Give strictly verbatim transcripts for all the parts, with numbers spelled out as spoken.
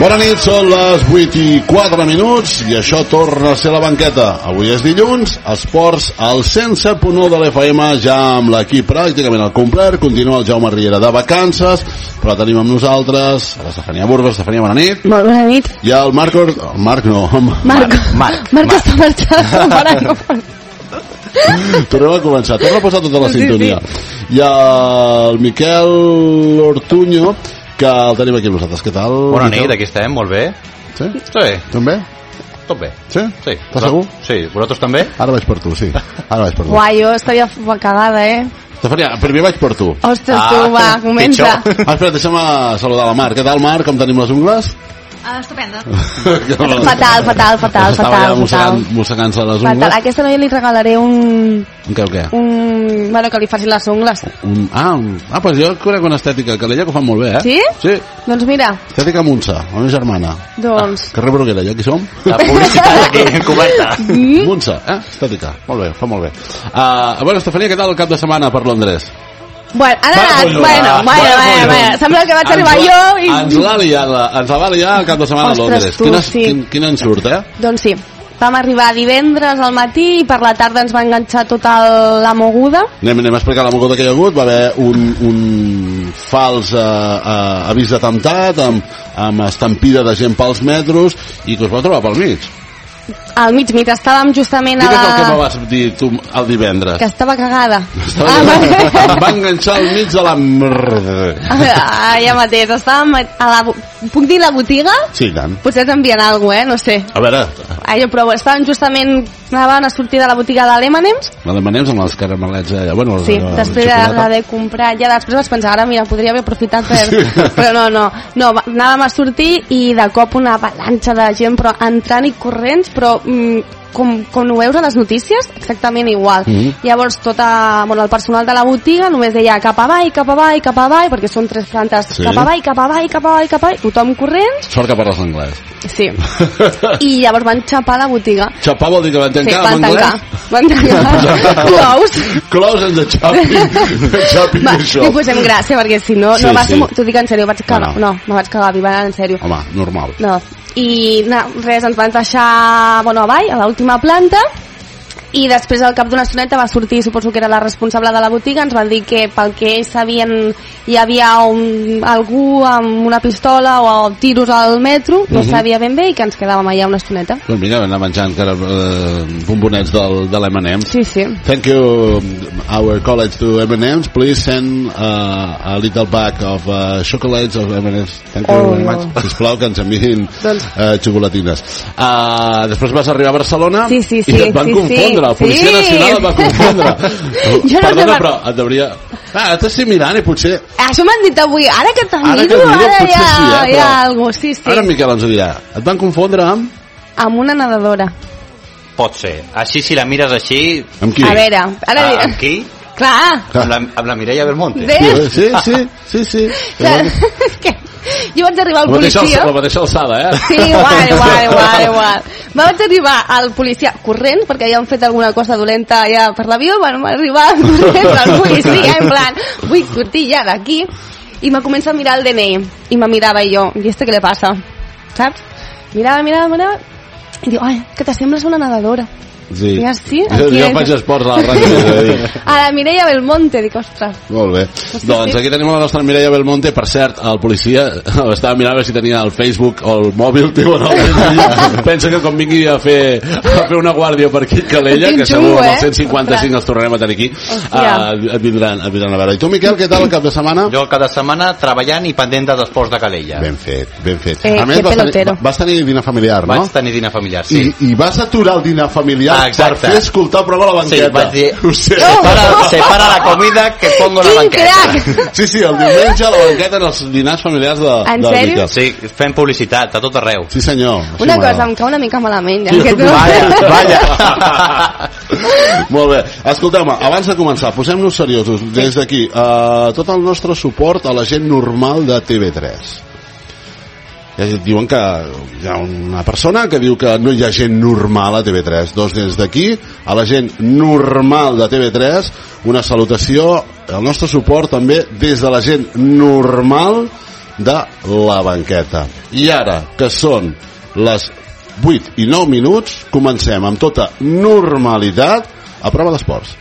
Bona nit, són les vuit i quatre minuts i això torna a ser la banqueta. Avui és dilluns, esports al cent set punt u de l'F M, ja amb l'equip pràcticament al complet. Continua el Jaume Riera de vacances, però tenim amb nosaltres l'Estefania Burgos. Estefania, bona nit. Molt bona nit. I el Marc... El Marc no. Marc. Marc, Marc, Marc està marxant. Tornem a començar, torna a posar tota la sí, sintonia sí. I el Miquel Ortuño, que el tenim aquí amb nosaltres. Què tal? Bona Miquel? nit, aquí estem, molt bé. Sí? Sí. També? Tot bé. Sí? Sí. Estàs segur? Sí, vosaltres també? Ara vaig per tu, sí. Ara vaig per tu. Uai, jo estaria cagada, eh? Estefania, primer vaig per tu. Ostres, ah, tu, va, comença. Ah, espera, deixa'm saludar la Mar. Què tal, Mar? Com tenim les ungles? Ah, estupenda. Fatal, fatal, fatal, Estava fatal. ja mossegant, mossegant-se les ungles. Fatal. A aquesta noia li regalaré un... Un què, o què? Un... Bueno, que li facin les ungles. Un... Ah, un... ah, pues jo conec una estètica que l'ella que ho fa molt bé, eh? Sí? Sí. Doncs mira. Estètica Montse, la meva germana. Doncs... Ah, carrer Bruguera, ja qui som? La publicitat aquí, coberta. Mm? Montse, eh? Estètica. Molt bé, fa molt bé. Uh, bueno, Estefania, què tal el cap de setmana per Londres? Bueno, ara, Va, bueno, bueno, bueno, bueno, bueno, sembla que vaig ens arribar la, jo i... Ens l'ha liat, ens la va liar el cap de setmana Ostres, a Londres. tu, Quina, sí. quin, quin en surt, eh? Doncs sí, vam arribar divendres al matí i per la tarda ens va enganxar tota la moguda. Anem, anem a explicar la moguda que hi ha hagut. Va haver un, un fals uh, uh, avís d'atemptat amb, amb estampida de gent pels metros i que us va trobar pel mig. Al mig, mentre estàvem justament a Digues la... el que me vas dir tu el divendres. Que estava cagada. Estava Ah, cagada. vale. Em va enganxar al mig de la merda. Ah, ja mateix, estàvem a la... bo- Puc dir la botiga? Sí, i tant. Potser t'envien alguna cosa, eh? No sé. A veure, Ah, jo provo. Estàvem justament... Anaven a sortir de la botiga de l'M and M's. la demanem amb els caramelets allà. Bueno, Sí, la, després la de, de comprar... Ja després vaig pensar, ara mira, podria haver aprofitat per... Però no, no. No, va- anàvem a sortir i de cop una avalanxa de gent, però entrant i corrents, però... Mm, com, com ho veus a les notícies, exactament igual. Mhm. Llavors, tota, bueno, el personal de la botiga només deia cap avall, cap avall, cap avall, perquè són tres plantes, Sí. cap avall, cap avall, cap avall, cap avall, tothom corrents, Sort que parles anglès. sí. I llavors van xapar la botiga. Xapar vol dir que van Sí, tancar van en anglès? tancar. Van tancar. Close. Close and the chopping. Chopping Va, the shop. li posem gràcia, perquè si no, Sí, no va sí. ser... mo- T'ho dic en sèrio, vaig cagar... No, No, no, vaig cagar viva, en sèrio. Home, normal. No. I na, res, ens van deixar, bueno, avall, a l'última planta, i després al cap d'una estoneta va sortir, suposo que era la responsable de la botiga, ens van dir que pel que ells sabien hi havia un, algú amb una pistola o tiros al metro, no Mhm. sabia ben bé, i que ens quedàvem allà una estoneta. Doncs vinga, anar menjant cara, uh, bombonets del, de l'M and M's. Sí, sí. Thank you, our college to M and M's. Please send uh, a little bag of uh, chocolates of M and M's. Thank you Oh, very no. much. Sisplau, que ens enviïn Doncs- uh, xocolatines. Uh, després vas arribar a Barcelona Sí, sí, sí, i et van sí, confondre. sí. La Policia Sí. Nacional et va confondre. Jo no Perdona, sé- però et devria... Ah, t'estic mirant i potser... Això m'han dit avui, ara que te'n Ara que miro, et miro, ara potser hi ha, sí, eh, hi ha però- algú, sí, sí. Ara en Miquel ens ho dirà. Et van confondre amb... Amb una nedadora. Pot ser. Així, si la mires així... Amb qui? A veure, ara... Ah, amb qui? Clar, Clar. Amb la, amb la Mireia Belmonte. Bé. Sí, sí, sí, sí. clar, és que jo vaig arribar al La mateixa, policia... alça- la mateixa alçada, eh? Sí, igual, igual, igual, igual. Vaig arribar al policia corrent, perquè ja han fet alguna cosa dolenta ja per l'avió, vam arribar corrent al policia, en plan, vull sortir ja d'aquí, i me comença a mirar el D N I, i me mirava i jo, i este què le passa? Saps? Mirava, mirava, mirava, i diu, ai, que t'assembles a una nedadora. Sí. Ja sí, Jo, aquí jo és. faig esports a la ràdio. he de dir. A la Mireia Belmonte, dic, ostres. Molt bé. sí, Doncs sí. aquí tenim la nostra Mireia Belmonte. Per cert, el policia estava mirant a veure si tenia el Facebook o el mòbil, tio, no? Pensa que quan vingui a fer, a fer una guàrdia per aquí a Calella, Quin que segur xungo, amb el eh? cent cinquanta-cinc els tornarem a tenir aquí, Hòstia. uh, et, vindran, et vindran a veure. I tu, Miquel, què tal el cap de setmana? Jo cada setmana treballant i pendent dels esports de Calella. Ben fet, ben fet. Eh, a més, que vas tenir, pelotero. vas tenir dinar familiar, no? Vaig tenir dinar familiar, sí. I, I vas aturar el dinar familiar Ah, per exacte. fer escoltar el programa a la Sí, banqueta. vaig dir, Ho sé. separa, separa la comida que pongo la Quin banqueta. crac! Sí, sí, el diumenge a la banqueta en els dinars familiars de, En del sèrio? Miquel. Sí, fem publicitat a tot arreu. Sí, senyor. Així Una m'agrada. cosa, em cau una mica malament, ja. Sí, Que tu... Vaya, vaya. Molt bé. Escolteu-me, abans de començar, posem-nos seriosos. Des d'aquí, uh, tot el nostre suport a la gent normal de T V tres. Ja diuen que hi ha una persona que diu que no hi ha gent normal a T V tres. Doncs des d'aquí, a la gent normal de T V tres, una salutació, el nostre suport també des de la gent normal de La Banqueta. I ara, que són les vuit i nou minuts, comencem amb tota normalitat a Prova d'Esports.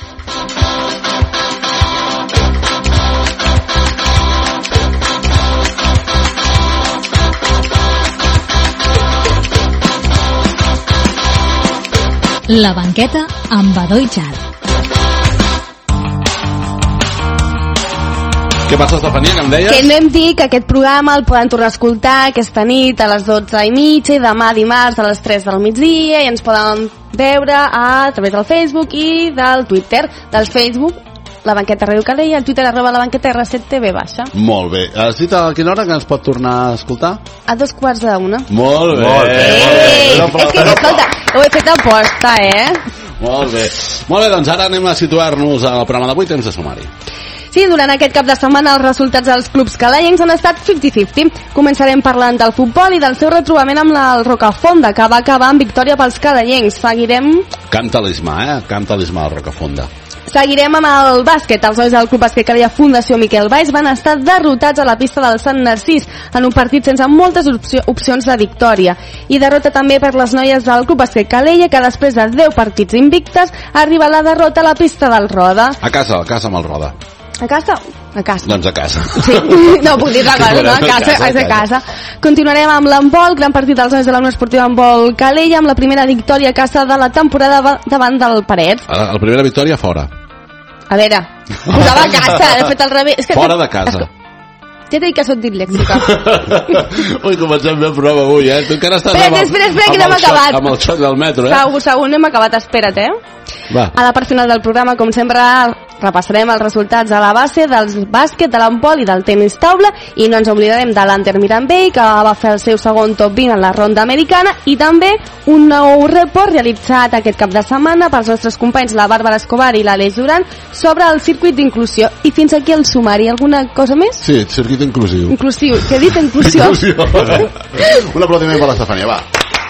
La Banqueta amb Badó i Xal. Què passa, Estefania, que em deies? Que no hem dit que aquest programa el poden tornar a escoltar aquesta nit a les dotze i mitja i demà dimarts a les tres del migdia i ens poden veure a través del Facebook i del Twitter. Del Facebook, La Banqueta Ràdio Calella, al Twitter arroba La Banqueta R set T V baixa. Molt bé. Has dit a quina hora que ens pot tornar a escoltar? A dos quarts d'una. Molt bé. Molt bé. Ei, és que, escolta, ho he fet a posta, eh? Molt bé. Molt bé, doncs ara anem a situar-nos al programa d'avui, temps de sumari. Sí, durant aquest cap de setmana els resultats dels clubs calellencs han estat cinquanta cinquanta. Començarem parlant del futbol i del seu retrobament amb la, el Rocafonda, que va acabar amb victòria pels calellencs. Seguirem... Camp Talismà, eh? Camp Talismà al Rocafonda. Seguirem amb el bàsquet. Els nois del Club Bàsquet Calella Fundació Miquel Valls van estar derrotats a la pista del Sant Narcís en un partit sense moltes opci opcions de victòria. I derrota també per les noies del Club Bàsquet Calella, que després de deu partits invictes arriba la derrota a la pista del Roda. A casa, a casa amb el Roda. A casa? A casa. Doncs a casa. Sí, no puc dir la cosa, no? A casa, és a casa. Continuarem amb l'handbol, gran partit dels nois de la Unió Esportiva Handbol Calella, amb la primera victòria a casa de la temporada davant del Parets. La, la primera victòria fora. A veure, posava a casa, he fet al revés. És que fora de casa. Ja t'he dit que soc dislèxica. Ui, comencem bé el programa avui, eh? Tu encara estàs espera, amb, el, espera, espera, que no hem acabat. Amb el xoc del metro, eh? Segur, segur, no hem acabat, espera't, eh? Va. A la part final del programa, com sempre, repassarem els resultats a la base del bàsquet, de l'handbol i del tenis taula, i no ens oblidarem de l'Anter Mirambell, que va fer el seu segon top vint en la ronda americana, i també un nou report realitzat aquest cap de setmana pels nostres companys, la Bàrbara Escobar i l'Aleix Duran, sobre el circuit d'inclusió. I fins aquí el sumari. Alguna cosa més? Sí, circuit inclusiu. Inclusiu. Què he dit? Inclusió. Inclusió. Un aplaudiment per l'Estefania, va.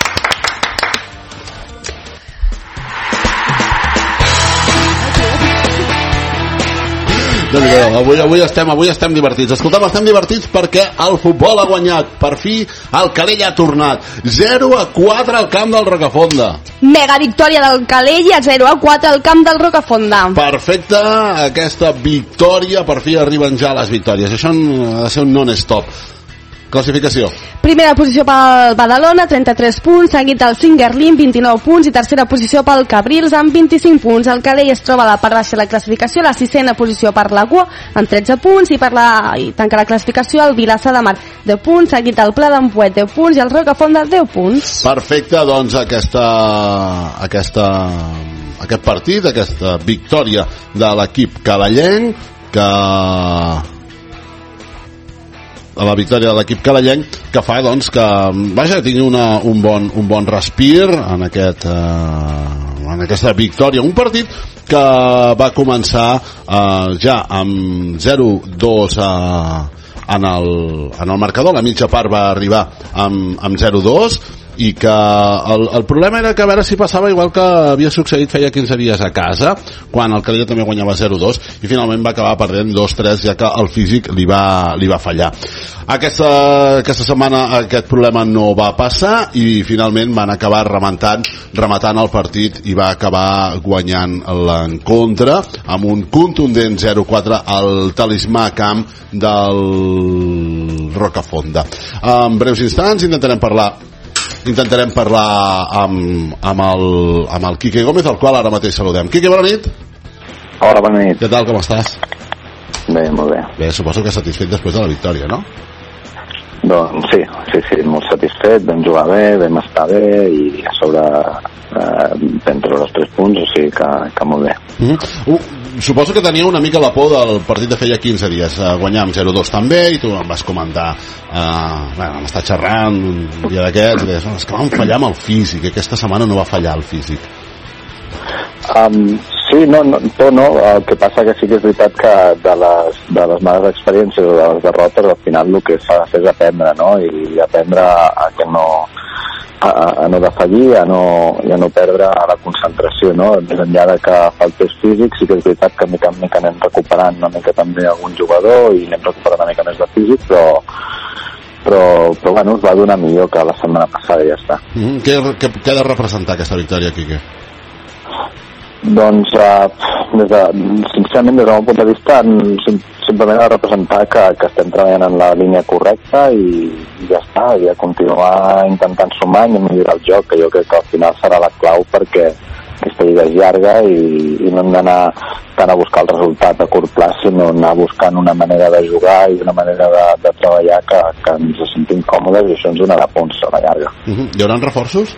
Déu-n'hi-do, avui, avui, estem, avui estem divertits. Escolta'm, estem divertits perquè el futbol ha guanyat. Per fi, el Calella ha tornat. zero a quatre al camp del Rocafonda. Mega victòria del Calella, zero a quatre al camp del Rocafonda. Perfecte, aquesta victòria, per fi arriben ja les victòries. Això ha de ser un non-stop. Classificació. Primera posició pel Badalona, trenta-tres punts, seguit del Singerlin, vint-i-nou punts, i tercera posició pel Cabrils, amb vint-i-cinc punts. El Calella es troba a la part baixa de la classificació, la sisena posició per la Cua, amb tretze punts, i per la i tanca la classificació el Vilassar de Mar, deu punts, seguit el Pla d'Ampuet, deu punts, i el Rocafonda, deu punts. Perfecte, doncs aquesta, aquesta, aquest partit, aquesta victòria de l'equip calellenc, que... a la victòria de l'equip calellenc, que fa doncs que vaja, tingui una, un, bon, un bon respir en, aquest, eh, en aquesta victòria, un partit que va començar eh, ja amb zero dos eh, en, el, en el marcador. La mitja part va arribar amb, amb zero dos, i que el, el problema era que a veure si passava igual que havia succeït feia quinze dies a casa, quan el Calella també guanyava zero dos, i finalment va acabar perdent dos tres, ja que el físic li va, li va fallar. Aquesta, aquesta setmana aquest problema no va passar, i finalment van acabar rematant, rematant el partit, i va acabar guanyant l'encontre amb un contundent zero quatre al Talismà Camp del Rocafonda. En breus instants intentarem parlar intentarem parlar amb, amb, el, amb el Quique Gómez, al qual ara mateix saludem. Quique, bona nit. Hola, bona nit. Què tal, com estàs? Bé, molt bé. Bé, suposo que satisfet després de la victòria, no? Doncs sí, sí, sí, molt satisfet, vam jugar bé, vam estar bé, i a sobre eh, vam treure els tres punts, o sigui que, que molt bé. Mm-hmm. uh, suposo que tenia una mica la por del partit de feia quinze dies, uh, guanyar amb zero dos també, i tu em vas comentar, uh, bueno, vam estar xerrant un dia d'aquests, i deies, no, és que vam fallar amb el físic, aquesta setmana no va fallar el físic. Um, sí, no, no, tot no, el que passa que sí que és veritat que de les, de les males experiències o de les derrotes, al final el que s'ha de fer és aprendre, no? I aprendre a que no, a, a no defallir, a no, i a no perdre la concentració, no? Més enllà de que faltés físic, sí que és veritat que mica en mica anem recuperant una mica també algun jugador i anem recuperant una mica més de físic, però però, però bueno, es va donar millor que la setmana passada i ja està. Mm, què, què, què ha de representar aquesta victòria, Quique? Doncs, uh, des de, sincerament, des del meu punt de vista, sim, simplement ha de representar que, que estem treballant en la línia correcta i, i ja està, i a continuar intentant sumar i millorar el joc, que jo crec que al final serà la clau perquè aquesta lliga és llarga i, i no hem d'anar tant a buscar el resultat a curt plaç, sinó anar buscant una manera de jugar i una manera de, de treballar que, que ens sentim còmodes i això ens donarà punts a la llarga. Uh -huh. Hi haurà reforços?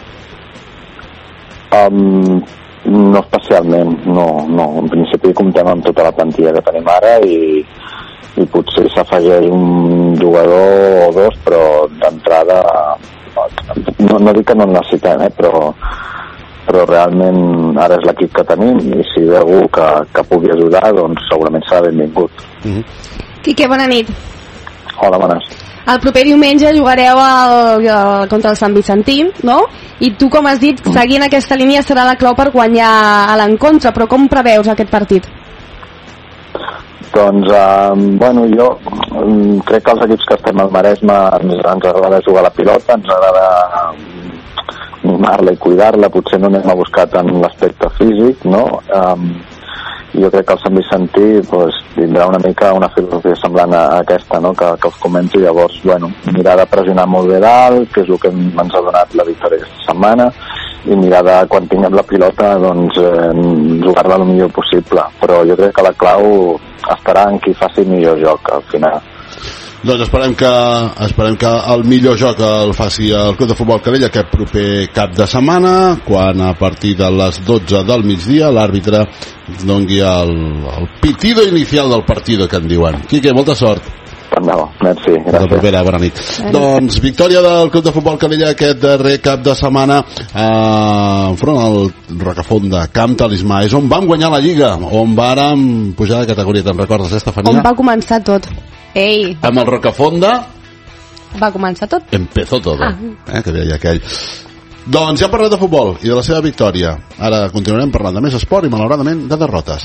Um, no especialment, no, no. En principi comptem amb tota la plantilla que tenim ara i, i potser s'afegeix un jugador o dos, però d'entrada no, no dic que no en necessitem, eh, però però realment ara és l'equip que tenim i si ve algú que, que pugui ajudar, doncs segurament serà benvingut. Uh-huh. Quique, bona nit. Hola, bones. El proper diumenge jugareu el, el, contra el Sant Vicentí, no? I tu, com has dit, seguint aquesta línia serà la clau per guanyar a l'encontre, però com preveus aquest partit? Doncs, eh, bueno, jo um, crec que els equips que estem al Maresme ens, ens agrada jugar la pilota, ens agrada mimar-la i cuidar-la, potser no anem a buscar tant l'aspecte físic, no? Um, jo crec que el Sant Vicentí pues, tindrà una mica una filosofia semblant a aquesta, no? que, que us comento, llavors, bueno, mirar de pressionar molt bé dalt, que és el que ens ha donat la victòria aquesta setmana, i mirar de, quan tinguem la pilota, doncs, eh, jugar-la el millor possible, però jo crec que la clau estarà en qui faci millor joc al final. Doncs esperem que, esperem que el millor joc el faci el Club de Futbol Calella aquest proper cap de setmana, quan a partir de les dotze del migdia l'àrbitre doni el, el pitido inicial del partit que en diuen. Quique, molta sort. Tant de bo, merci, gràcies. La propera, bona nit. Eh. Doncs victòria del Club de Futbol Calella aquest darrer cap de setmana eh, enfront al Rocafont de Camp Talismà. És on vam guanyar la Lliga, on vàrem pujar de categoria, te'n recordes, Estefania? On va començar tot. Ei. Amb el Rocafonda va començar tot. Empezó todo, ah. eh, que deia aquell. Doncs ja hem parlat de futbol i de la seva victòria. Ara continuarem parlant de més esport i malauradament de derrotes.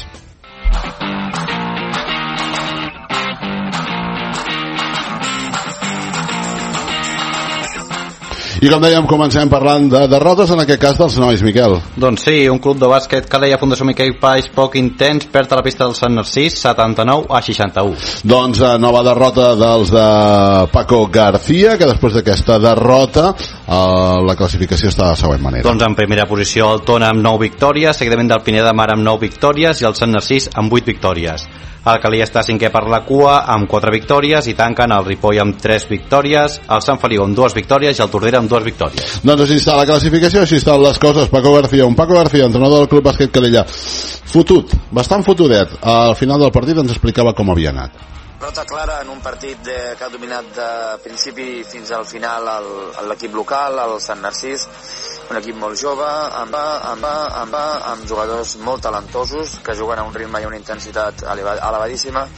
I com dèiem, comencem parlant de derrotes, en aquest cas dels nois, Miquel. Doncs sí, un club de bàsquet Calella Fundació Miquel Paix poc intens perd a la pista del Sant Narcís setanta-nou a seixanta-u. Doncs eh, nova derrota dels de Paco García, que després d'aquesta derrota eh, la classificació està de la següent manera. Doncs en primera posició el Tona amb nou victòries, seguidament del Pineda de Mar amb nou victòries i el Sant Narcís amb vuit victòries. El Calella està cinquè per la cua amb quatre victòries i tanquen el Ripoll amb tres victòries, el Sant Feliu amb dues victòries i el Tordera amb dues victòries. Doncs així està la classificació, així estan les coses. Paco García, un Paco García, entrenador del Club Bàsquet Calella, fotut, bastant fotudet. Al final del partit ens explicava com havia anat. Derrota clara en un partit de, que ha dominat de principi fins al final l'equip local, el Sant Narcís, un equip molt jove, amb, amb, amb, amb jugadors molt talentosos que juguen a un ritme i una intensitat elevadíssima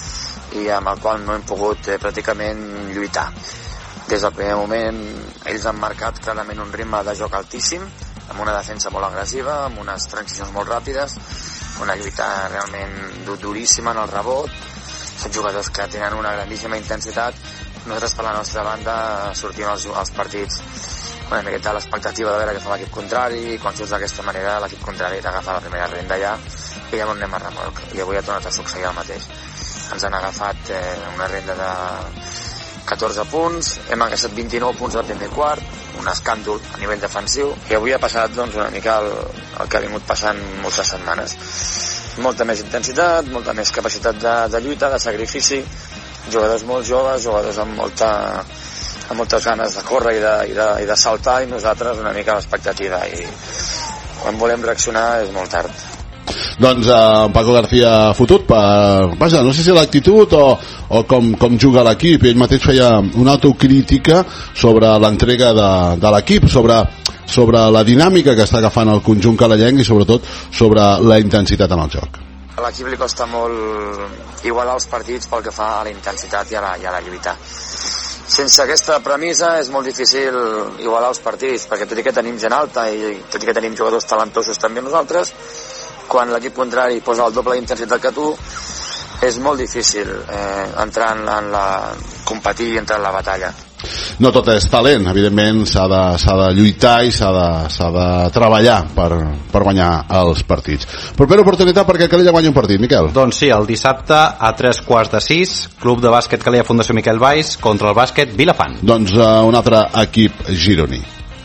i amb el qual no hem pogut eh, pràcticament lluitar. Des del primer moment ells han marcat clarament un ritme de joc altíssim, amb una defensa molt agressiva, amb unes transicions molt ràpides, una lluita realment duríssima en el rebot. Són jugadors que tenen una grandíssima intensitat. Nosaltres per la nostra banda sortim als, als partits una miqueta l'expectativa de veure què fa l'equip contrari, i quan surts d'aquesta manera l'equip contrari t'agafa la primera renda ja i ja no anem a remolc, i avui ha tornat a succeir el mateix. Ens han agafat eh, una renda de catorze punts, hem encaixat vint-i-nou punts al primer quart, un escàndol a nivell defensiu, i avui ha passat doncs, una mica el, el que ha vingut passant moltes setmanes. Molta més intensitat, molta més capacitat de, de lluita, de sacrifici, jugadors molt joves, jugadors amb molta amb moltes ganes de córrer i de, i de, i de saltar, i nosaltres una mica l'expectativa, i quan volem reaccionar és molt tard. Doncs eh, Paco García fotut per, vaja, no sé si l'actitud o, o com, com juga l'equip. Ell mateix feia una autocrítica sobre l'entrega de, de l'equip, sobre, sobre la dinàmica que està agafant el conjunt calellenc i sobretot sobre la intensitat en el joc. A l'equip li costa molt igualar els partits pel que fa a la intensitat i a la, i a la lluita. sense aquesta premissa és molt difícil igualar els partits, perquè tot i que tenim gent alta i tot i que tenim jugadors talentosos també nosaltres, quan l'equip contrari posa el doble d'intensitat que tu, és molt difícil eh, entrar en, en la competir i entrar en la batalla. No tot és talent, evidentment s'ha de, s'ha de lluitar i s'ha de, s'ha de treballar per, per guanyar els partits. Propera oportunitat perquè Calella guanyi un partit, Miquel. Doncs sí, el dissabte a tres quarts de sis, Club de Bàsquet Calella Fundació Miquel Valls contra el Bàsquet Vilafant. Doncs uh, un altre equip gironí.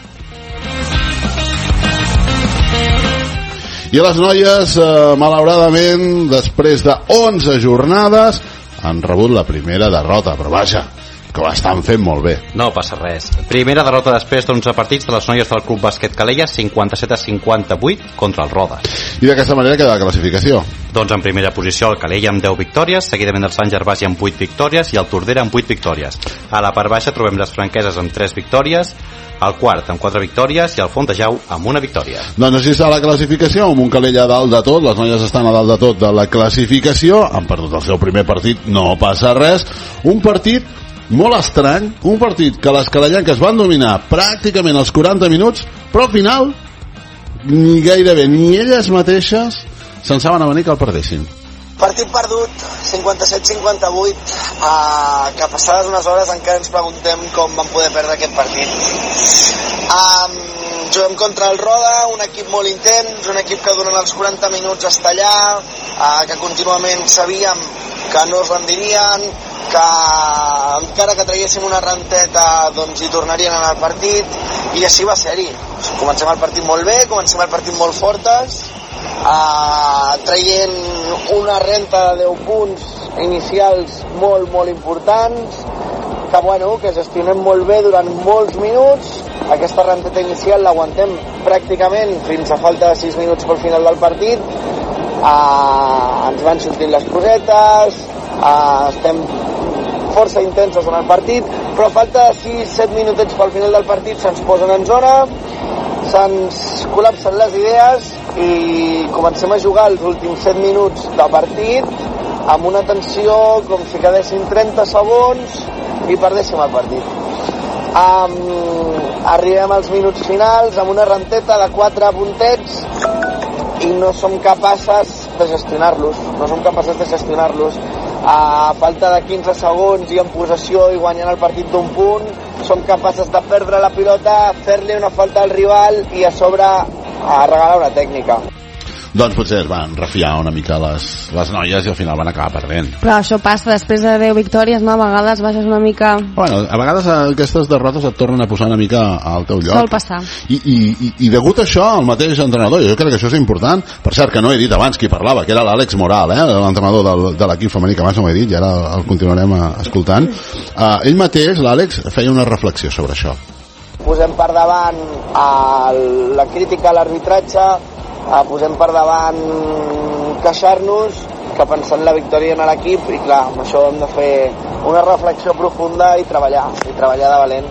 I les noies, eh, malauradament, després de onze jornades, han rebut la primera derrota, però vaja, que ho estan fent molt bé. No passa res. Primera derrota després d'onze partits de les noies del Club Bàsquet Calella, cinquanta-set a cinquanta-vuit contra el Rodes. I d'aquesta manera queda la classificació. Doncs en primera posició el Calella amb deu victòries, seguidament el Sant Gervasi amb vuit victòries i el Tordera amb vuit victòries. A la part baixa trobem les Franqueses amb tres victòries, el quart amb quatre victòries i el Fontejau amb una victòria. Doncs així està la classificació, amb un Calella a dalt de tot, les noies estan a dalt de tot de la classificació, han perdut el seu primer partit, no passa res, un partit molt estrany, un partit que les calellanques van dominar pràcticament els quaranta minuts, però al final ni gairebé ni elles mateixes se'n saben a venir que el perdessin. Partit perdut, cinquanta-set cinquanta-vuit, uh, que passades unes hores encara ens preguntem com vam poder perdre aquest partit. Um, juguem contra el Roda, un equip molt intens, un equip que durant els quaranta minuts està allà, uh, que contínuament sabíem que no es rendirien, que encara que traguéssim una renteta doncs hi tornarien en el partit, i així va ser-hi. Comencem el partit molt bé, comencem el partit molt fortes, Uh, traient una renta de deu punts inicials molt molt importants, que bueno, que gestionem molt bé durant molts minuts. Aquesta renteta inicial l'aguantem pràcticament fins a falta de sis minuts pel final del partit. Uh, ens van sortint les cosetes, uh, estem força intensos en el partit, però a falta de sis set minutets pel final del partit se'ns posen en zona, se'ns col·lapsen les idees i comencem a jugar els últims set minuts de partit amb una tensió com si quedessin trenta segons i perdéssim el partit. Um, arribem als minuts finals amb una renteta de quatre puntets i no som capaces de gestionar-los, no som capaces de gestionar-los. A falta de quinze segons i en possessió i guanyant el partit d'un punt, som capaces de perdre la pilota, fer-li una falta al rival i a sobre a regalar una tècnica. Doncs potser es van refiar una mica les, les noies i al final van acabar perdent. Però això passa després de deu victòries, no? A vegades baixes una mica... Bueno, a vegades aquestes derrotes et tornen a posar una mica al teu lloc. Sol passar. I, i, i, i degut a això, el mateix entrenador, jo crec que això és important, per cert que no he dit abans qui parlava, que era l'Àlex Moral, eh, l'entrenador del, de l'equip femení, que abans no ho he dit i ara el continuarem escoltant. Uh, ell mateix, l'Àlex, feia una reflexió sobre això. Posem per davant el, la crítica a l'arbitratge, Uh, posem per davant queixar-nos que pensant la victòria en l'equip, i clar, amb això hem de fer una reflexió profunda i treballar, i treballar de valent.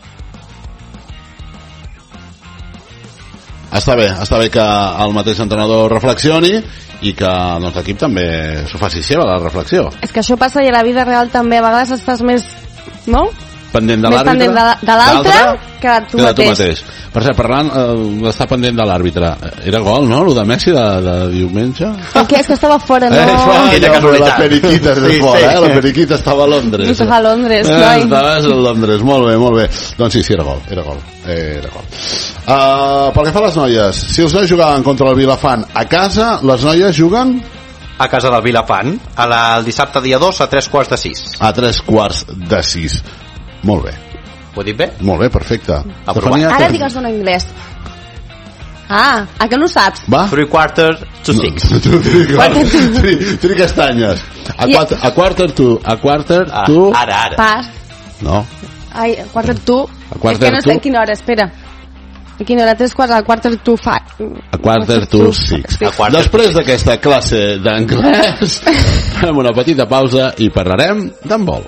Està bé, està bé que el mateix entrenador reflexioni i que doncs, l'equip també s'ho faci seva, la reflexió. És que això passa i a la vida real també, a vegades estàs més, no? Pendent de més l'àrbitre, pendent de, de l'altre que tu, que de tu mateix. mateix. Per cert, parlant eh, d'estar pendent de l'àrbitre, era gol, no?, el de Messi de, de diumenge? El que és que estava fora, no? Eh, Aquella casualitat. La periquita és de Sí, fora, sí. eh? La periquita estava a Londres. Estava a Londres, eh, noi. Estaves a Londres, molt bé, molt bé. Doncs sí, sí, era gol, era gol. Eh, era gol. Uh, pel que fa a les noies, si els nois jugaven contra el Vilafant a casa, les noies juguen A casa del Vilafant, a la, el dissabte dia dos a tres quarts de sis. a tres quarts de sis. Molt bé. Ho he dit bé? Molt bé, perfecte. Aprovat. Ara digues en anglès. Ah, a que no saps? Va? Three quarter to six. Quarter to- Three, three castanyes. A, I- quarter, a quarter to... A quarter Ah, to... ara, ara. Pas. No. Ai, quarter to... A quarter és que no sé to- a quina hora, espera. A quina hora? Tres quarts, a quarter to five. A quarter to six. A quarter Després d'aquesta classe d'anglès, fem una petita pausa i parlarem d'handbol.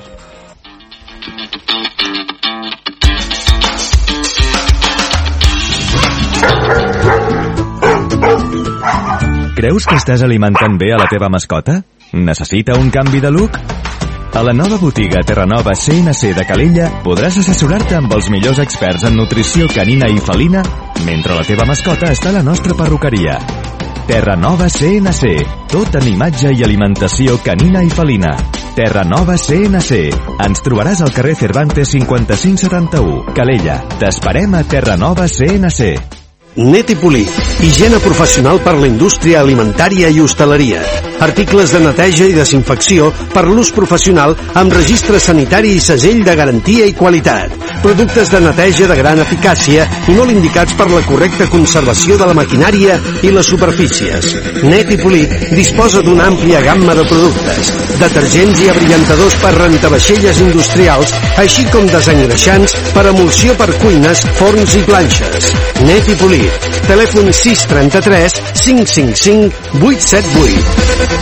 Creus que estàs alimentant bé a la teva mascota? Necessita un canvi de look? A la nova botiga Terranova C N C de Calella podràs assessorar-te amb els millors experts en nutrició canina i felina mentre la teva mascota està a la nostra perruqueria. Terranova C N C, tot en imatge i alimentació canina i felina. Terranova C N C. Ens trobaràs al carrer Cervantes cinquanta-cinc setanta-u, Calella. T'esperem a Terranova C N C. Net i Polit, higiene professional per la indústria alimentària i hostaleria. Articles de neteja i desinfecció per l'ús professional amb registre sanitari i segell de garantia i qualitat. Productes de neteja de gran eficàcia i molt indicats per la correcta conservació de la maquinària i les superfícies. Net i Polit disposa d'una àmplia gamma de productes, detergents i abrillantadors per rentavaixelles industrials, així com desengreixants per emulsió per cuines, forns i planxes. Net i Polit. Telèfon sis trenta-tres cinc cinc cinc vuit set vuit.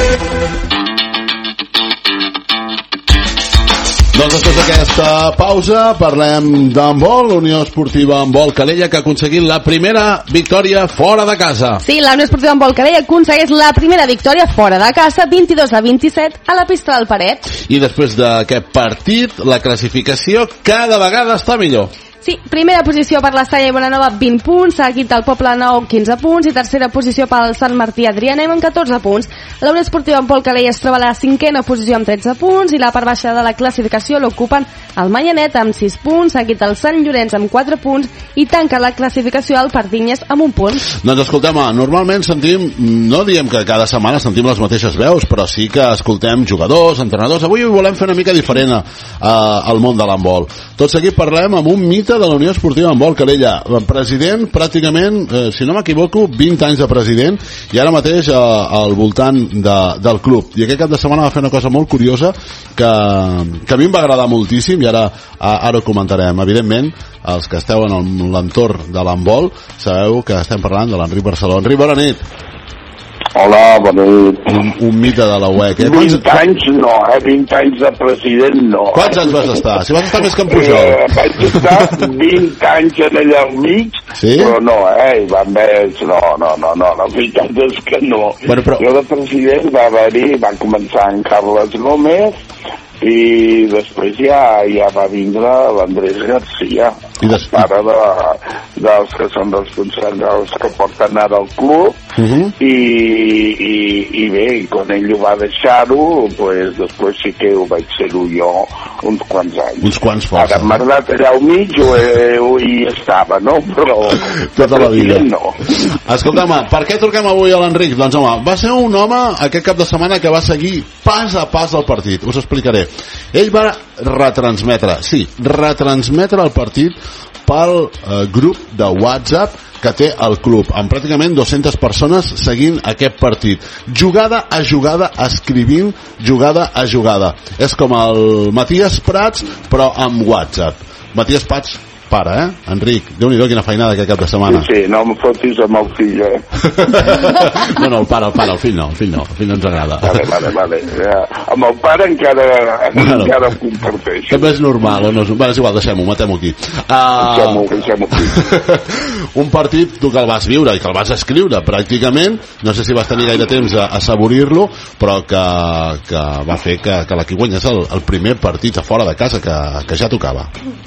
Doncs després d'aquesta pausa parlem d'handbol, Unió Esportiva Handbol Calella, que ha aconseguit la primera victòria fora de casa. Sí, la Unió Esportiva Handbol Calella aconsegueix la primera victòria fora de casa, vint-i-dos a vint-i-set, a la pista del Paret. I després d'aquest partit, la classificació cada vegada està millor. Sí, primera posició per l'Estalla i Bonanova, vint punts, seguit del Poble Nou, quinze punts, i tercera posició pel Sant Martí Adrianem amb catorze punts. La Unió Esportiva Handbol Calella es troba a la cinquena posició amb tretze punts, i la part baixa de la classificació l'ocupen el Manyanet amb sis punts, seguit el Sant Llorenç amb quatre punts, i tanca la classificació el Pardinyes amb un punt. Doncs escoltem, normalment sentim, no diem que cada setmana sentim les mateixes veus, però sí que escoltem jugadors, entrenadors. Avui ho volem fer una mica diferent a, a, al món de l'handbol. Tot seguit parlem amb un mite de la Unió Esportiva Handbol Calella, president pràcticament, eh, si no m'equivoco, vint anys de president, i ara mateix eh, al voltant de, del club. I aquest cap de setmana va fer una cosa molt curiosa que, que a mi em va agradar moltíssim, i ara, ara ho comentarem. Evidentment, els que esteu en l'entorn de l'handbol sabeu que estem parlant de l'Enric Barceló. Enric, bona nit. Hola, bona nit. Un, un mite de la U E C, eh? vint anys no, eh? vint anys de president no. Quants anys vas estar? Si vas estar més que en Pujol. Eh, vaig estar vint anys en allà al mig, sí? Però no, eh? Van més, no, no, no, no, no, vint anys és que no. Bueno, però... Jo de president va haver-hi, va començar en Carles Gómez, i després ja ja va vindre l'Andrés Garcia, el pare de, dels que són responsables, dels que porten ara al club, uh -huh. i, i, i bé, i quan ell ho va deixar-ho, pues, després sí que ho vaig ser-ho jo uns quants anys. Uns quants força. Ara m'ha agradat allà al mig, ho, ho hi estava, no? Però tota la vida. No. Escolta'm, per què truquem avui a l'Enric? Doncs home, va ser un home aquest cap de setmana que va seguir pas a pas el partit, us explicaré. Ell va retransmetre, sí, retransmetre el partit pel eh, grup de WhatsApp que té el club, amb pràcticament dues-centes persones seguint aquest partit. Jugada a jugada, escrivint jugada a jugada. És com el Matías Prats, però amb WhatsApp. Matías Prats, pare, eh? Enric, Déu-n'hi-do quina feinada aquest cap de setmana. Sí, sí, no em fotis amb el fill, eh? no, no, el pare, el pare, el fill no, el fill no, el fill no ens agrada. Vale, vale, vale. Ja, amb el pare encara, bueno, encara ho comparteixo. També és normal, o no? Bueno, és igual, deixem-ho, matem-ho aquí. Uh... Deixem-ho, deixem-ho aquí. Un partit, tu que el vas viure i que el vas escriure, pràcticament, no sé si vas tenir gaire temps a, a saborir-lo, però que, que va fer que, que l'equip guanyés el, el primer partit a fora de casa, que, que ja tocava.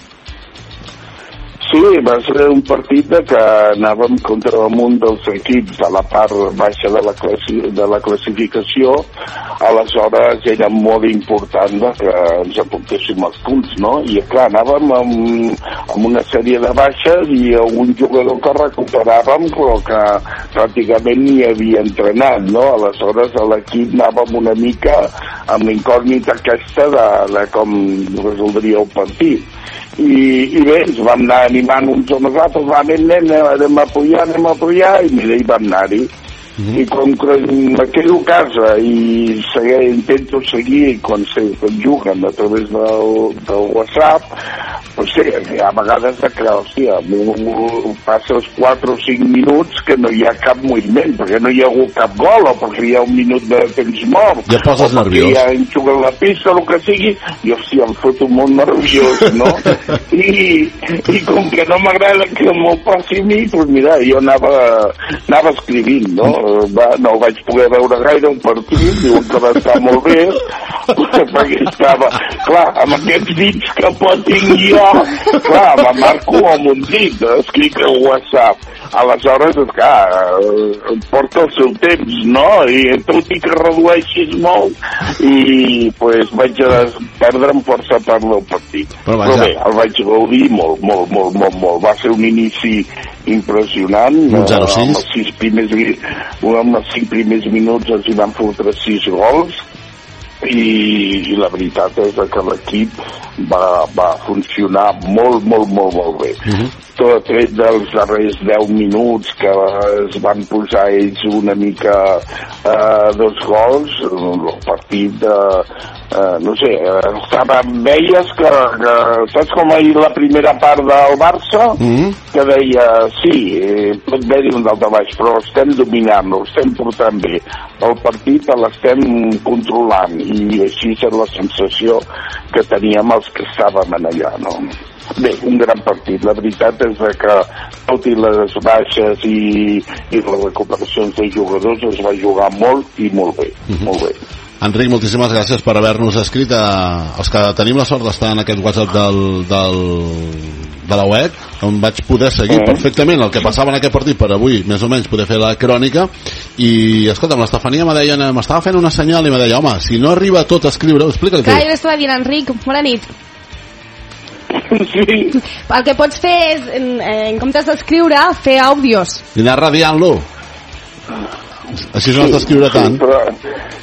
Sí, va ser un partit que anàvem contra un dels equips a la part baixa de la, classi de la classificació, aleshores era molt important que ens aportéssim els punts, no? I clar, anàvem amb, amb una sèrie de baixes i algun jugador que recuperàvem però que pràcticament ni havia entrenat, no? Aleshores l'equip anàvem una mica amb l'incògnita aquesta de, de com resoldria el partit. I, i bé, ens vam anar animant uns o uns altres, va, anem, anem, anem a apoyar, anem a apoyar, i mira, hi vam anar-hi. Mm-hmm. I com que me quedo a casa i seguir, intento seguir quan, se, quan juguen a través del, del WhatsApp, no sé, a vegades de creure, hòstia, passa els quatre o cinc minuts que no hi ha cap moviment, perquè no hi ha hagut cap gol, o perquè hi ha un minut de temps mort, ja poses o nerviós. perquè ja enxuguen la pista, el que sigui, i hòstia, em foto molt nerviós, no? I, i com que no m'agrada que m'ho passi a mi, doncs mira, jo anava, anava escrivint, no? Va, no vaig poder veure gaire un partit, diuen que va estar molt bé, perquè estava, clar, amb aquests dits que pot tinc jo, clar, me marco amb un dit, escric al WhatsApp. Aleshores, clar, porta el seu temps, no? I tot i que redueixis molt, i pues, vaig perdre en força part del partit. Però, Però bé, el vaig gaudir molt, molt, molt, molt, molt. Va ser un inici impressionant. Un zero sis. Amb els sis primers, amb els cinc primers minuts els hi van fotre sis gols. I, i la veritat és que l'equip va, va funcionar molt, molt, molt, molt bé. Uh-huh. Tot tret dels darrers deu minuts que es van posar ells una mica eh, dos gols, el partit eh, eh, no sé, estava, veies que, que saps com ahir la primera part del Barça, uh-huh. que deia sí, eh, pot haver-hi un daltabaix, però estem dominant-lo, estem portant bé el partit, l'estem controlant, i així és la sensació que teníem els que estàvem allà, no? Bé, un gran partit. La veritat és que tot i les baixes i, i les recuperacions de jugadors es va jugar molt i molt bé, uh-huh. molt bé. Enric, moltíssimes gràcies per haver-nos escrit a els que tenim la sort d'estar en aquest WhatsApp del, del, de la U E C, on vaig poder seguir uh-huh. perfectament el que passava en aquest partit per avui, més o menys poder fer la crònica. I escolta, l'Estefania me deia, m'estava fent una senyal i me deia, home, si no arriba tot a escriure, explica-li tu. Clar, jo estava dient, Enric, bona nit. Sí. El que pots fer és, en, en comptes d'escriure, fer àudios. I anar radiant-lo. Així no has d'escriure tant. Sí, però...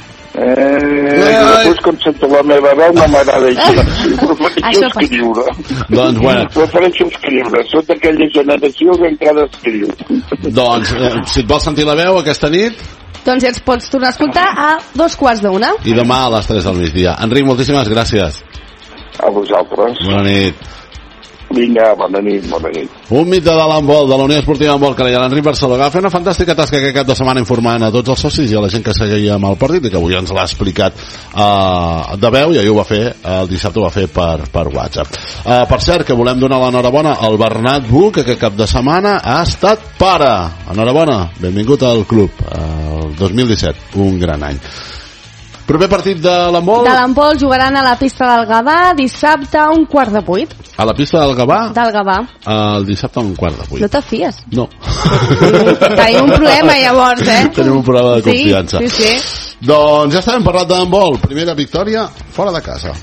Eh, després quan sento la meva veu no m'agrada així, prefereixo escriure. Doncs bueno, prefereixo escriure, soc d'aquella generació que encara escriu. Doncs eh, si et vols sentir la veu aquesta nit, doncs ja ens pots tornar a escoltar a dos quarts d'una. I demà a les tres del migdia. Enric, moltíssimes gràcies. A vosaltres. Bona nit. Vinga, bona nit, bona nit. Un mite de l'handbol, de la Unió Esportiva Handbol Calella, l'Enric Barcelona. Va fer una fantàstica tasca aquest cap de setmana informant a tots els socis i a la gent que seguia amb el partit i que avui ens l'ha explicat uh, de veu, i ahir ho va fer, el dissabte ho va fer per, per WhatsApp. Uh, per cert, que volem donar l'enhorabona al Bernat Buch, que aquest cap de setmana ha estat pare. Enhorabona, benvingut al club, uh, el dos mil disset, un gran any. Proper partit de l'handbol? De l'handbol jugaran a la pista del Gavà dissabte a un quart de vuit. A la pista del Gavà? Del Gavà. El dissabte a un quart de vuit. No te fies? No. Tenim un problema llavors, eh? Tenim un problema de confiança. Sí, sí, sí. Doncs ja estàvem parlant de handbol. Primera victòria fora de casa.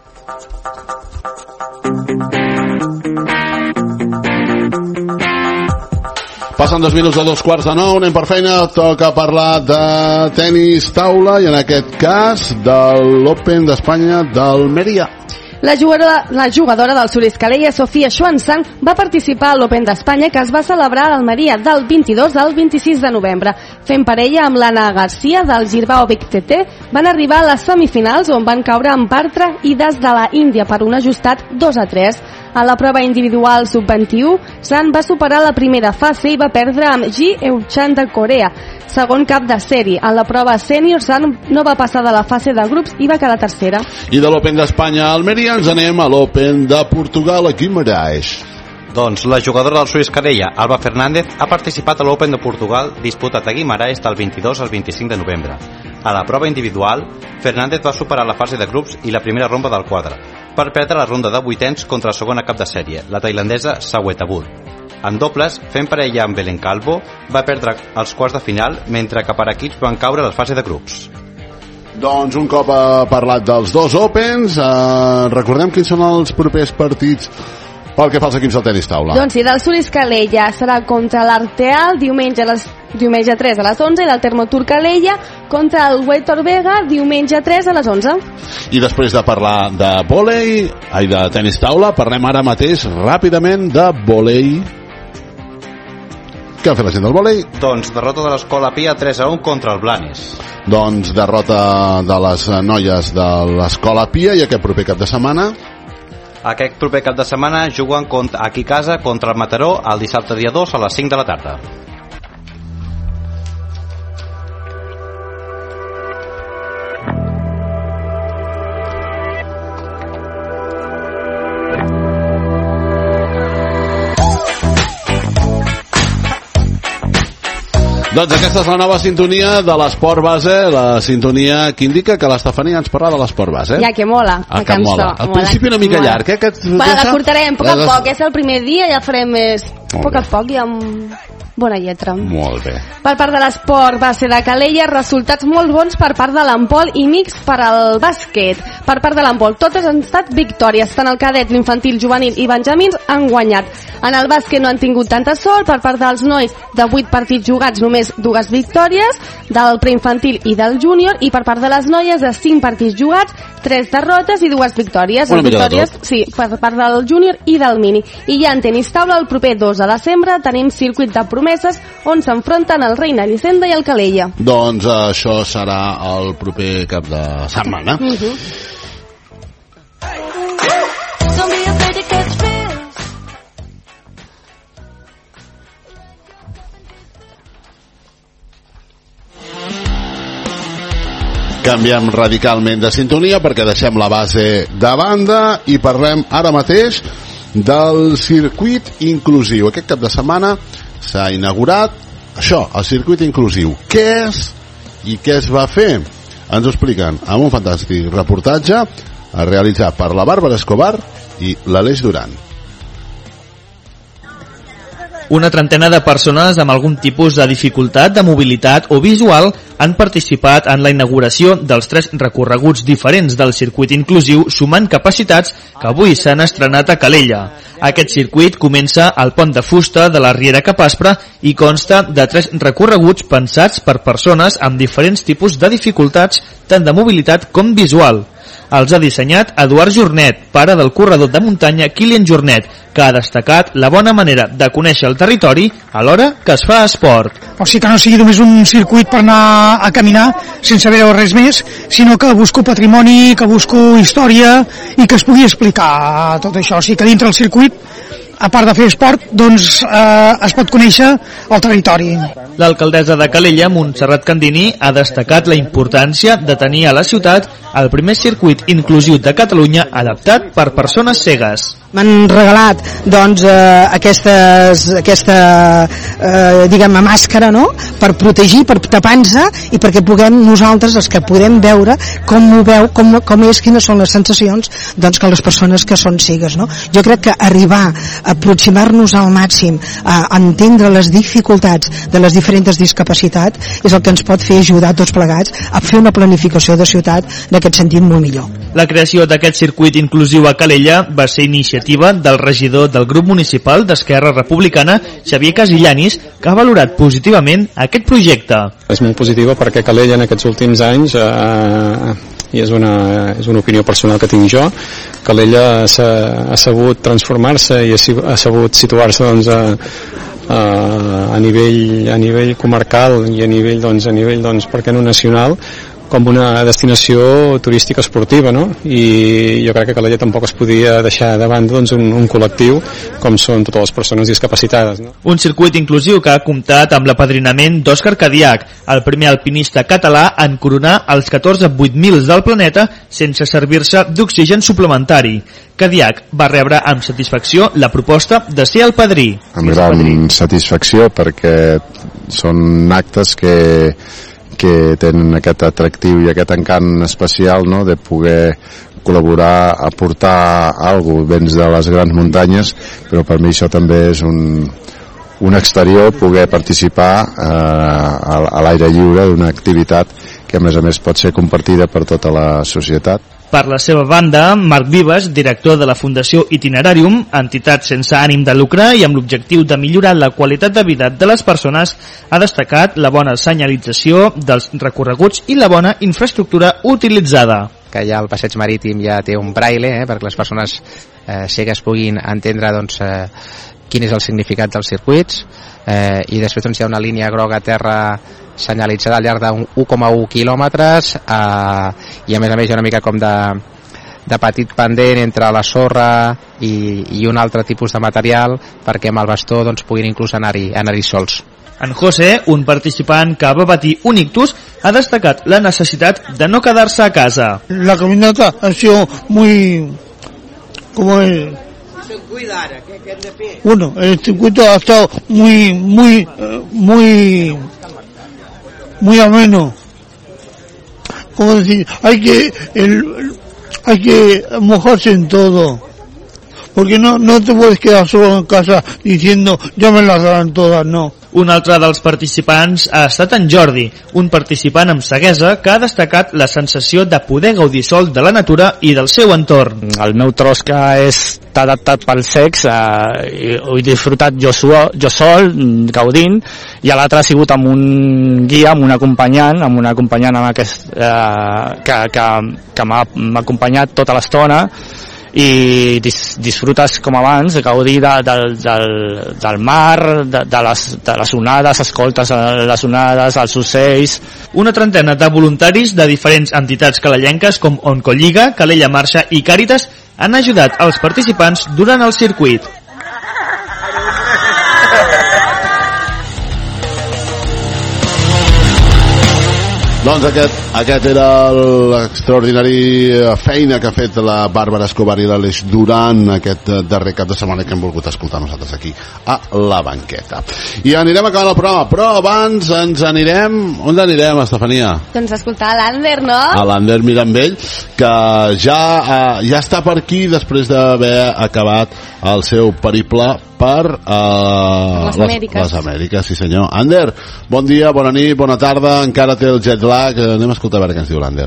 Passen dos minuts de dos quarts de nou, anem per feina, toca parlar de tenis taula i en aquest cas de l'Open d'Espanya d'Almeria. La jugadora, la jugadora del Suris Calella, Sofia Xuanzang, va participar a l'Open d'Espanya que es va celebrar a Almeria del vint-i-dos al vint-i-sis de novembre. Fent parella amb l'Anna Garcia del Girbao Vic T T, van arribar a les semifinals on van caure amb Bartra i des de la Índia per un ajustat dos a tres. A la prova individual sub vint-i-u, San va superar la primera fase i va perdre amb Ji Eun-chan de Corea, segon cap de sèrie. A la prova sènior, San no va passar de la fase de grups i va quedar tercera. I de l'Open d'Espanya a Almeria ens anem a l'Open de Portugal a Guimarães. Doncs la jugadora del Suís Calella, Alba Fernández, ha participat a l'Open de Portugal disputat a Guimarães del vint-i-dos al vint-i-cinc de novembre. A la prova individual, Fernández va superar la fase de grups i la primera ronda del quadre, per perdre la ronda de vuitens contra la segona cap de sèrie, la tailandesa Sawetabul. En dobles, fent parella amb Belén Calvo, va perdre els quarts de final, mentre que per equips van caure a la fase de grups. Doncs un cop ha parlat dels dos Opens, eh, recordem quins són els propers partits pel que fa als equips del tenis taula. Doncs sí, del Suris Calella serà contra l'Arteal diumenge, a les, diumenge tres a les onze, i del Termotur Calella contra el Huetor Vega diumenge tres a les onze. I després de parlar de vòlei, ai, de tenis taula, parlem ara mateix ràpidament de vòlei. Què ha fet la gent del vòlei? Doncs derrota de l'Escola Pia tres a un contra el Blanes. Doncs derrota de les noies de l'Escola Pia, i aquest proper cap de setmana Aquest proper cap de setmana juguen contra, aquí a casa contra el Mataró el dissabte dia dos a les cinc de la tarda. Doncs aquesta és la nova sintonia de l'Esport Base, la sintonia que indica que l'Estefania ens parla de l'Esport Base. Ja, que mola, ah, la que cançó. Mola. Al mola, principi una mica mola. Llarg, eh? Que bueno, la cortarem, a poc a poc, és el primer dia, ja farem més... A poc a poc i amb bona lletra. Molt bé. Per part de l'Esport Base de Calella, resultats molt bons per part de l'handbol i mix per al bàsquet. Per part de l'handbol, totes han estat victòries, tant el cadet, l'infantil, juvenil i benjamins han guanyat. En el bàsquet no han tingut tanta sort, per part dels nois de vuit partits jugats només dues victòries, del preinfantil i del júnior, i per part de les noies de cinc partits jugats, tres derrotes i dues victòries. Una mica victòries, sí, per part del júnior i del mini. I ja en tenis taula, el proper dos de desembre tenim circuit de promeses on s'enfronten el Reina Elisenda i el Calella. Doncs això serà el proper cap de setmana. Uh-huh. Canviem radicalment de sintonia perquè deixem la base de banda i parlem ara mateix del circuit inclusiu. Aquest cap de setmana s'ha inaugurat això, el circuit inclusiu. Què és i què es va fer? Ens ho expliquen amb un fantàstic reportatge realitzat per la Bàrbara Escobar i l'Aleix Duran. Una trentena de persones amb algun tipus de dificultat de mobilitat o visual han participat en la inauguració dels tres recorreguts diferents del circuit inclusiu sumant capacitats que avui s'han estrenat a Calella. Aquest circuit comença al pont de fusta de la Riera Capaspra i consta de tres recorreguts pensats per persones amb diferents tipus de dificultats tant de mobilitat com visual. Els ha dissenyat Eduard Jornet, pare del corredor de muntanya Kilian Jornet, que ha destacat la bona manera de conèixer el territori alhora que es fa esport. O sigui que no sigui només un circuit per anar a caminar sense veure res més, sinó que busco patrimoni, que busco història i que es pugui explicar tot això. O sigui que dintre del circuit, a part de fer esport, doncs eh, es pot conèixer el territori. L'alcaldessa de Calella, Montserrat Candini, ha destacat la importància de tenir a la ciutat el primer circuit inclusiu de Catalunya adaptat per persones cegues. M'han regalat doncs, eh, aquestes, aquesta eh, diguem, màscara, no?, per protegir, per tapar-nos i perquè puguem nosaltres, els que podem veure com ho veu, com, com és, quines són les sensacions doncs, que les persones que són cegues, no? Jo crec que arribar a aproximar-nos al màxim a entendre les dificultats de les diferents discapacitats és el que ens pot fer ajudar tots plegats a fer una planificació de ciutat d'aquest sentit molt millor. La creació d'aquest circuit inclusiu a Calella va ser iniciativa del regidor del grup municipal d'Esquerra Republicana, Xavier Casillanis, que ha valorat positivament aquest projecte. És molt positiva perquè Calella en aquests últims anys, eh, i és una, és una opinió personal que tinc jo, Calella ha sabut transformar-se i ha sabut situar-se doncs, a, a, a, nivell, a nivell comarcal i a nivell, doncs, a nivell doncs, per què no nacional, com una destinació turística esportiva, no? I jo crec que Calella tampoc es podia deixar de banda doncs, un, un col·lectiu com són totes les persones discapacitades, no? Un circuit inclusiu que ha comptat amb l'apadrinament d'Òscar Cadiach, el primer alpinista català en coronar els catorze vuit mils del planeta sense servir-se d'oxigen suplementari. Cadiach va rebre amb satisfacció la proposta de ser el padrí. Amb gran satisfacció perquè són actes que que tenen aquest atractiu i aquest encant especial, no?, de poder col·laborar, aportar alguna cosa dins de les grans muntanyes, però per mi això també és un, un exterior, poder participar eh, a, a l'aire lliure d'una activitat que a més a més pot ser compartida per tota la societat. Per la seva banda, Marc Vives, director de la Fundació Itinerarium, entitat sense ànim de lucre i amb l'objectiu de millorar la qualitat de vida de les persones, ha destacat la bona senyalització dels recorreguts i la bona infraestructura utilitzada. Que ja el passeig marítim ja té un braille, eh, perquè les persones eh, cegues puguin entendre doncs, eh, quin és el significat dels circuits, eh, i després doncs, hi ha una línia groga a terra senyalitzada al llarg d'un u coma u quilòmetres, eh, i a més a més hi ha una mica com de de petit pendent entre la sorra i, i un altre tipus de material perquè amb el bastó doncs, puguin inclús anar-hi anar-hi sols. En José, un participant que va patir un ictus, ha destacat la necessitat de no quedar-se a casa. La caminata ha sido muy... ¿Cómo es? Bueno, el circuito ha estado muy, muy, muy, muy ameno. ¿Cómo decir? Hay que, el, hay que mojarse en todo. Porque no, no te puedes quedar solo en casa diciendo ya me las darán todas, no. Un altre dels participants ha estat en Jordi, un participant amb ceguesa que ha destacat la sensació de poder gaudir sol de la natura i del seu entorn. El meu tros que està adaptat pels cecs eh, ho he disfrutat jo, jo sol, gaudint, i l'altre ha sigut amb un guia, amb un acompanyant, amb un acompanyant amb aquest, eh, que, que, que m'ha acompanyat tota l'estona, i dis, disfrutes com abans, gaudir de, del, del, del mar, de, de, les, de les onades, escoltes les onades, els ocells. Una trentena de voluntaris de diferents entitats calellenques com Oncolliga, Calella Marxa i Càritas han ajudat els participants durant el circuit. Doncs aquest, aquest era l'extraordinari feina que ha fet la Bàrbara Escobar i l'Aleix durant aquest darrer cap de setmana que hem volgut escoltar nosaltres aquí a La Banqueta. I anirem acabant el programa, però abans ens anirem... On anirem, Estefania? Doncs escoltar l'Ander, no? A l'Ander Mirambell, que ja, eh, ja està per aquí després d'haver acabat el seu periple per uh, les Amèriques. Les, les Amèriques, sí senyor. Ander, bon dia, bona nit, bona tarda, encara té el jet lag, anem a escoltar a veure què ens diu l'Ander.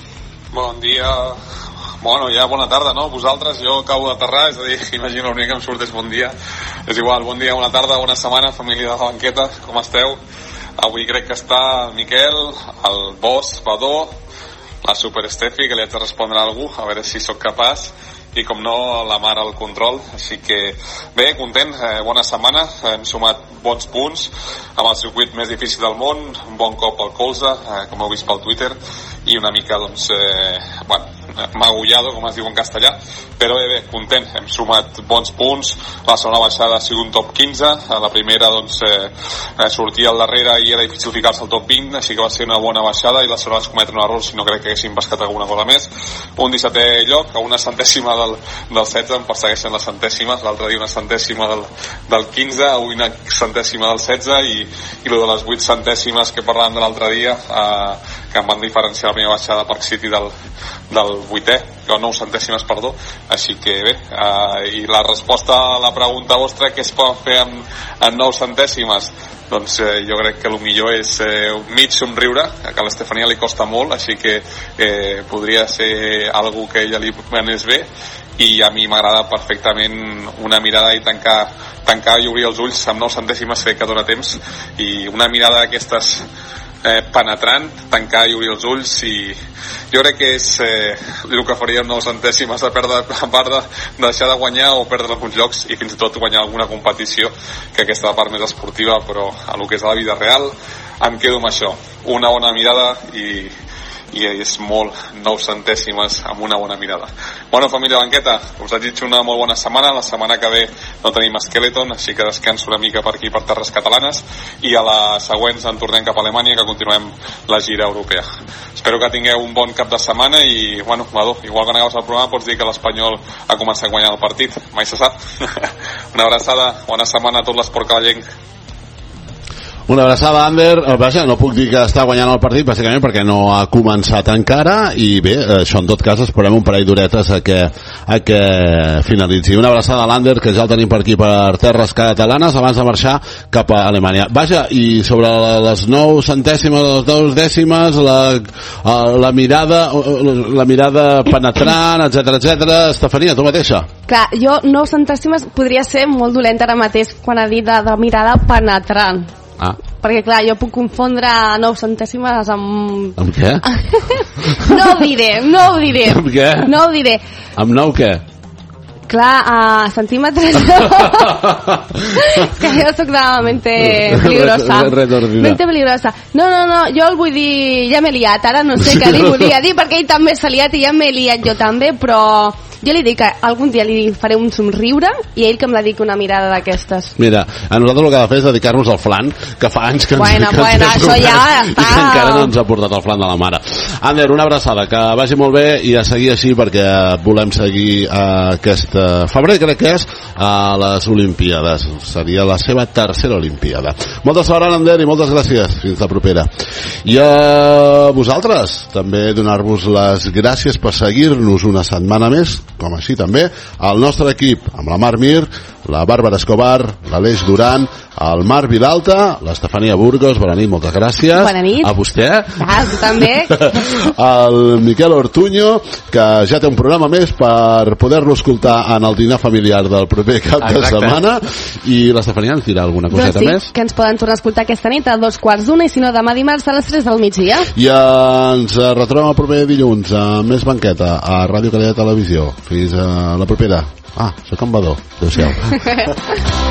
Bon dia, bueno, ja bona tarda, no? Vosaltres, jo acabo d'aterrar, és a dir, imagino l'únic que em surt és bon dia, és igual, bon dia, bona tarda, bona setmana, família de La Banqueta, com esteu? Avui crec que està el Miquel, el Bosch, Badó, la Super Estefi, que li haig de respondre a algú, a veure si sóc capaç, i com no la Mar al control, així que bé, content, eh, bona setmana, hem sumat bons punts amb el circuit més difícil del món, un bon cop al colze, eh, com heu vist pel Twitter, i una mica doncs eh, bueno, magullado, com es diu en castellà, però bé, bé, content, hem sumat bons punts, la segona baixada ha sigut un top quinze, a la primera doncs eh, sortia al darrere i era difícil ficar-se al top vint, així que va ser una bona baixada, i la segona es cometre un error, si no crec que haguéssim pescat alguna cosa més, un dissetè lloc, a una centèsima del, del setze, em persegueixen les centèsimes, l'altre dia una centèsima del, del quinze, avui una centèsima del setze, i, i lo de les vuit centèsimes que parlàvem de l'altre dia, eh, que em van diferenciar la primera baixada de Park City del, del vuitè, o nou centèsimes, perdó, així que bé, eh, i la resposta a la pregunta vostra, què es pot fer amb, amb nou centèsimes? Doncs eh, jo crec que el millor és eh, mig somriure, que a l'Estefania li costa molt, així que eh, podria ser algú que a ella li anés bé, i a mi m'agrada perfectament una mirada i tancar, tancar i obrir els ulls amb nou centèsimes, crec que dona temps, i una mirada d'aquestes eh, penetrant, tancar i obrir els ulls, i jo crec que és eh, el que faria amb nou centèsimes, de perdre, a part de, de deixar de guanyar o perdre alguns llocs, i fins i tot guanyar alguna competició, que aquesta és la part més esportiva, però a lo que és a la vida real em quedo amb això, una bona mirada, i i és molt, nou centèsimes amb una bona mirada. Bueno, família Banqueta, us desitjo una molt bona setmana. La setmana que ve no tenim Skeleton, així que descanso una mica per aquí, per terres catalanes, i a les següents en tornem cap a Alemanya, que continuem la gira europea. Espero que tingueu un bon cap de setmana, i bueno, Madó, igual que acabes el programa pots dir que l'Espanyol ha començat guanyant el partit, mai se sap. Una abraçada, bona setmana a tot l'esport calellenc. Una abraçada, Ander. Vaja, no puc dir que està guanyant el partit, bàsicament perquè no ha començat encara, i bé, això en tot cas esperem un parell d'horetes a que, a que finalitzi. Una abraçada a l'Ander, que ja el tenim per aquí per terres catalanes, abans de marxar cap a Alemanya. Vaja, i sobre les nou centèsimes, les nou dècimes, la, la mirada la mirada penetrant, etcètera, etcètera. Estefania, tu mateixa. Clar, jo nou centèsimes podria ser molt dolenta ara mateix quan ha dit de, de mirada penetrant. Ah. Perquè clar, jo puc confondre nou centèsimes amb... Amb què? No ho diré, no ho diré. Amb què? No ho diré. Amb nou què? Clar, a centímetres és que jo soc de mente peligrosa. Mente peligrosa. No, no, no, jo el vull dir, ja m'he liat, ara no sé què li volia dir perquè ell també s'ha liat i ja m'he liat jo també, però jo li dic que algun dia li faré un somriure i ell que em la dic una mirada d'aquestes. Mira, a nosaltres el que ha de fer és dedicar-nos al flan, que fa anys que ens, bueno, que bueno, ens això ja està. i encara no ens ha portat el flan de la mare. Ander, una abraçada, que vagi molt bé i a seguir així perquè volem seguir uh, aquest febrer, crec que és, a les Olimpíades. Seria la seva tercera Olimpiada. Moltes sort, Ander, i moltes gràcies. Fins la propera. I a vosaltres, també donar-vos les gràcies per seguir-nos una setmana més, com així també, al nostre equip, amb la Mar Mir, la Bàrbara Escobar, l'Aleix Duran, el Marc Vilalta, l'Estefania Burgos, bona nit, moltes gràcies. Bona nit. A vostè. Ah, tu també. El Miquel Ortuño, que ja té un programa més per poder-lo escoltar en el dinar familiar del proper cap de Exacte. setmana. I l'Estefania ens dirà alguna coseta doncs sí, més? que ens poden tornar a escoltar aquesta nit a dos quarts d'una i si no demà dimarts a les tres del migdia. I ens retrobem el proper dilluns amb més banqueta a Ràdio Calella Televisió. Fins a la propera. Ah, soc en Badó. Adéu-siau.